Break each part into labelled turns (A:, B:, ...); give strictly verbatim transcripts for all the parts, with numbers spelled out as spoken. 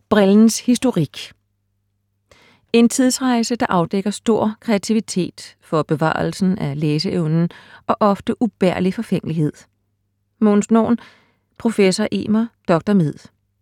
A: Brillens historik. En tidsrejse, der afdækker stor kreativitet for bevarelsen af læseevnen og ofte ubærlig forfængelighed. Mogens Norn, professor Emer, doktor med.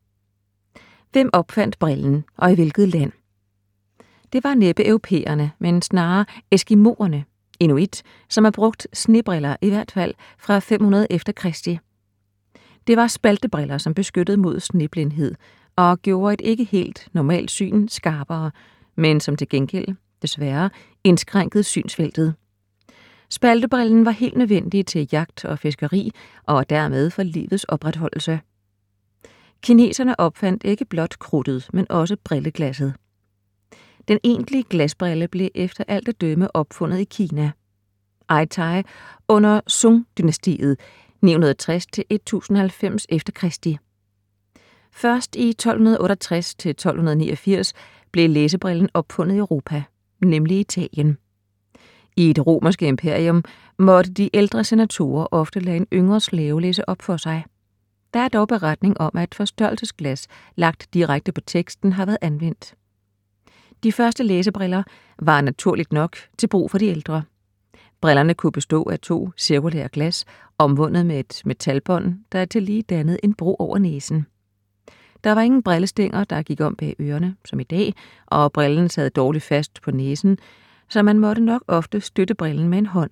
A: Hvem opfandt brillen, og i hvilket land? Det var næppe europæerne, men snarere eskimoerne, inuit, som har brugt snebriller i hvert fald fra fem hundrede efter Kristi. Det var spaltebriller, som beskyttede mod sneblindhed og gjorde et ikke helt normalt syn skarpere, men som til gengæld, desværre, indskrænkede synsfeltet. Spaltebrillen var helt nødvendig til jagt og fiskeri, og dermed for livets opretholdelse. Kineserne opfandt ikke blot krudtet, men også brilleglasset. Den egentlige glasbrille blev efter alt at dømme opfundet i Kina. Aitai under Sung-dynastiet ni hundrede og tres til et tusind og halvfems efter Kristi. Først i tolv otteogtres til tolv niogfirs blev læsebrillen opfundet i Europa, nemlig i Italien. I et romerske imperium måtte de ældre senatorer ofte lade en yngre slave læse op for sig. Der er dog beretning om, at forstørrelsesglas lagt direkte på teksten har været anvendt. De første læsebriller var naturligt nok til brug for de ældre. Brillerne kunne bestå af to cirkulære glas, omvundet med et metalbånd, der tillige dannede en bro over næsen. Der var ingen brillestænger, der gik om bag ørerne, som i dag, og brillen sad dårligt fast på næsen, så man måtte nok ofte støtte brillen med en hånd.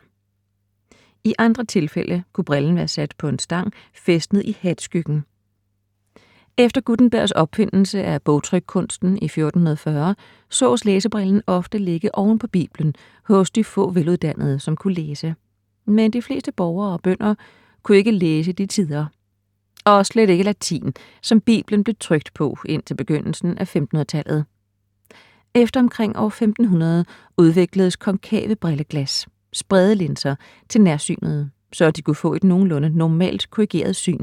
A: I andre tilfælde kunne brillen være sat på en stang, fæstnet i hatskyggen. Efter Gutenbergs opfindelse af bogtrykkunsten i fjorten fyrre, sås læsebrillen ofte ligge oven på Bibelen hos de få veluddannede, som kunne læse. Men de fleste borgere og bønder kunne ikke læse de tider. Og slet ikke latin, som Bibelen blev trykt på indtil begyndelsen af femtenhundredetallet. Efter omkring år femten hundrede udvikledes konkave brilleglas, sprede linser til nærsynet, så de kunne få et nogenlunde normalt korrigeret syn.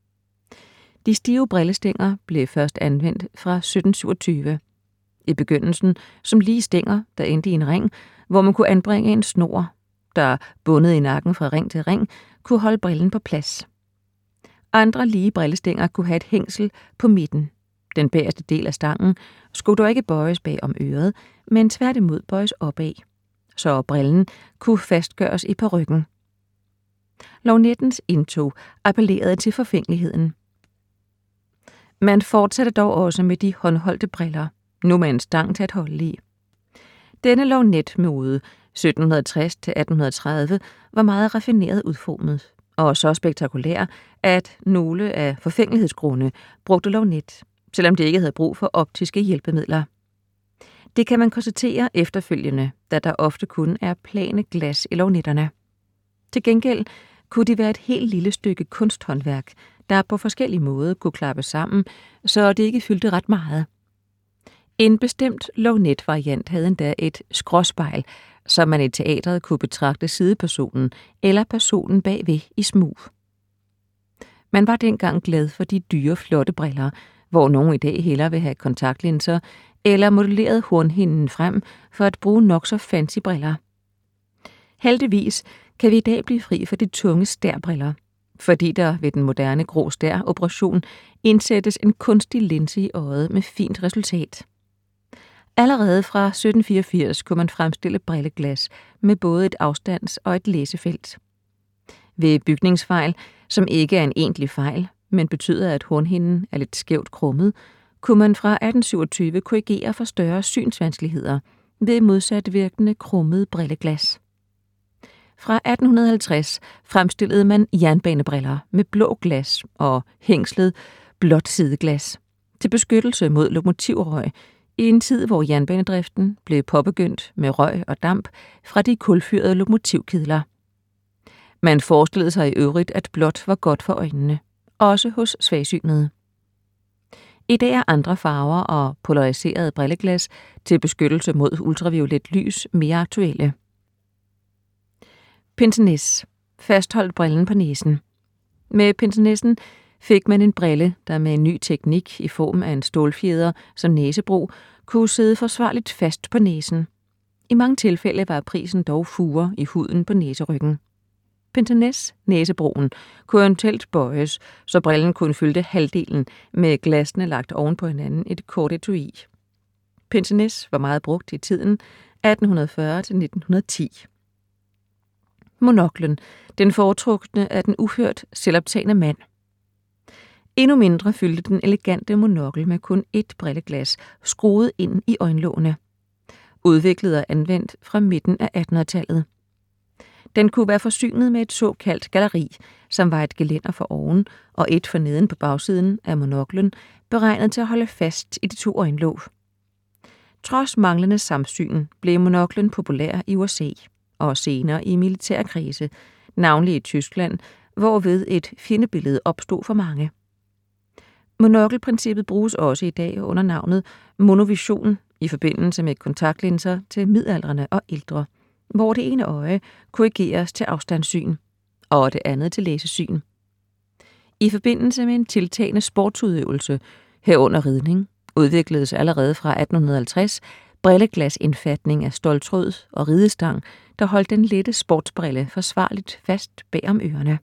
A: De stive brillestænger blev først anvendt fra sytten syvogtyve. I begyndelsen som lige stænger, der endte i en ring, hvor man kunne anbringe en snor, der bundet i nakken fra ring til ring, kunne holde brillen på plads. Andre lige brillestænger kunne have et hængsel på midten. Den bagerste del af stangen skulle dog ikke bøjes bag om øret, men tværtimod bøjes opad, så brillen kunne fastgøres i parykken. Lorgnettens indtog appellerede til forfængeligheden. Man fortsatte dog også med de håndholdte briller, nu med en stang til at holde i. Denne lorgnetmode, sytten tres til atten tredive, var meget raffineret udformet, og så spektakulær, at nogle af forfængelighedsgrunde brugte lorgnet, selvom de ikke havde brug for optiske hjælpemidler. Det kan man konstatere efterfølgende, da der ofte kun er plane glas i lorgnetterne. Til gengæld kunne de være et helt lille stykke kunsthåndværk, der på forskellige måder kunne klappe sammen, så det ikke fyldte ret meget. En bestemt lorgnet-variant havde endda et skråspejl, så man i teatret kunne betragte sidepersonen eller personen bagved i smug. Man var dengang glad for de dyre, flotte briller, hvor nogen i dag hellere vil have kontaktlinser eller modelleret hornhinden frem for at bruge nok så fancy briller. Heldigvis kan vi i dag blive fri for de tunge stærbriller, fordi der ved den moderne grå stær-operation indsættes en kunstig linse i øjet med fint resultat. Allerede fra sytten fireogfirs kunne man fremstille brilleglas med både et afstands- og et læsefelt. Ved bygningsfejl, som ikke er en egentlig fejl, men betyder, at hornhinden er lidt skævt krummet, kunne man fra atten syvogtyve korrigere for større synsvanskeligheder ved modsat virkende krummet brilleglas. Fra atten halvtreds fremstillede man jernbanebriller med blå glas og hængslet blåt sideglas til beskyttelse mod lokomotivrøg i en tid, hvor jernbanedriften blev påbegyndt med røg og damp fra de kulfyrede lokomotivkedler. Man forestillede sig i øvrigt, at blåt var godt for øjnene, også hos svagsynede. I dag er andre farver og polariserede brilleglas til beskyttelse mod ultraviolet lys mere aktuelle. Pince-nez. Fastholdt brillen på næsen. Med pince-nezen fik man en brille, der med en ny teknik i form af en stålfjeder som næsebro, kunne sidde forsvarligt fast på næsen. I mange tilfælde var prisen dog furer i huden på næseryggen. Pince-Nez-næsebroen kunne eventuelt bøjes, så brillen kun fyldte halvdelen med glasene lagt oven på hinanden i et kort etui. Pince-Nez var meget brugt i tiden atten fyrre til nitten ti. Monoklen, den foretrukne af den uhørt selvoptagende mand. Endnu mindre fyldte den elegante monokkel med kun ét brilleglas skruet ind i øjenlågene. Udviklet og anvendt fra midten af attenhundredetallet. Den kunne være forsynet med et såkaldt galleri, som var et gelænder for oven og et for neden på bagsiden af monoklen, beregnet til at holde fast i de to øjenlåg. Trods manglende samsyn blev monoklen populær i U S A og senere i militærkredse, navnlig i Tyskland, hvorved et fjendebillede opstod for mange. Monokkelprincippet bruges også i dag under navnet monovision i forbindelse med kontaktlinser til midaldrende og ældre, hvor det ene øje korrigeres til afstandssyn og det andet til læsesyn. I forbindelse med en tiltagende sportsudøvelse, herunder ridning, udvikledes allerede fra atten halvtreds brilleglasindfatning af ståltråd og ridestang, der holdt den lette sportsbrille forsvarligt fast bag om ørerne.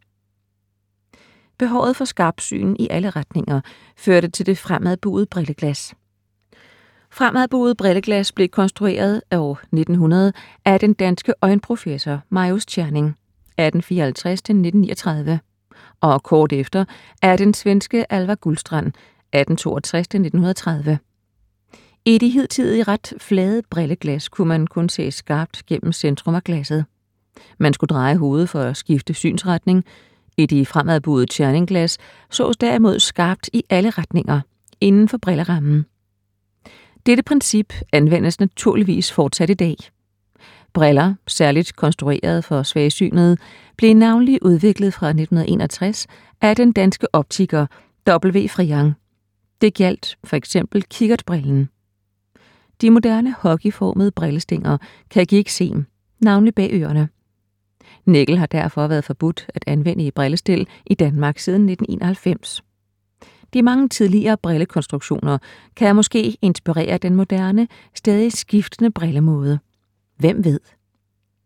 A: Behovet for skarpsyn i alle retninger førte til det fremadbuede brilleglas. Fremadbuet brilleglas blev konstrueret af år nitten hundrede af den danske øjenprofessor Marius Tscherning atten fireoghalvtreds til nitten niogtredive og kort efter af den svenske Alvar Gullstrand atten toogtres til nitten tredive. I de hidtidige ret flade brilleglas kunne man kun se skarpt gennem centrum af glasset. Man skulle dreje hovedet for at skifte synsretning. I de fremadbuede Tscherning-glas sås derimod skarpt i alle retninger inden for brillerammen. Dette princip anvendes naturligvis fortsat i dag. Briller, særligt konstrueret for svagsynede, blev navnlig udviklet fra nitten enogtres af den danske optiker W. Friang. Det gjaldt for eksempel kikkertbrillen. De moderne hockeyformede brillestænger kan give eksem, navnlig bag ørerne. Nækkel har derfor været forbudt at anvende i brillestil i Danmark siden nitten enoghalvfems. De mange tidligere brillekonstruktioner kan måske inspirere den moderne, stadig skiftende brillemåde. Hvem ved?